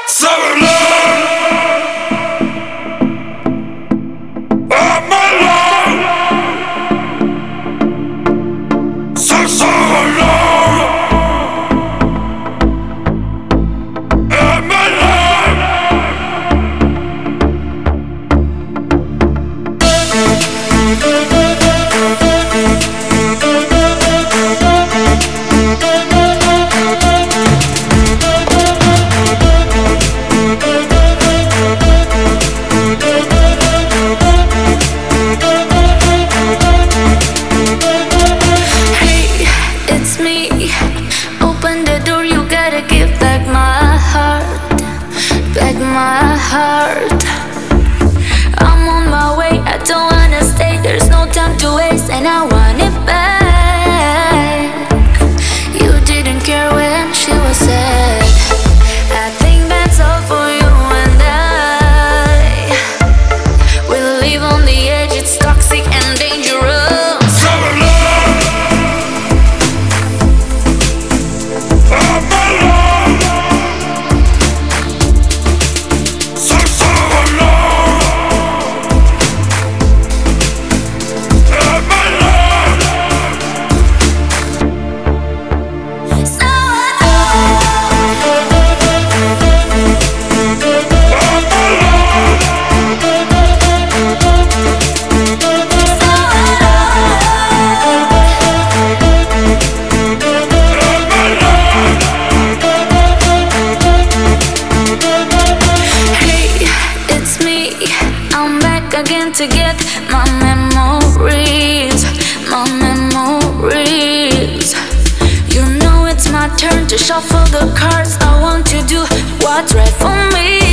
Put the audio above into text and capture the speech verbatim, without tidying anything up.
So alone, I'm alone. So so alone, I'm alone. My heart, I'm on my way, I don't wanna stay, there's no time to waste, and I want it back. You didn't care when she was sad. I think that's all for you and I. We live on the edge, it's toxic and dangerous. So alone, I'm alone. Again to get my memories, my memories. You know it's my turn to shuffle the cards. I want to do what's right for me.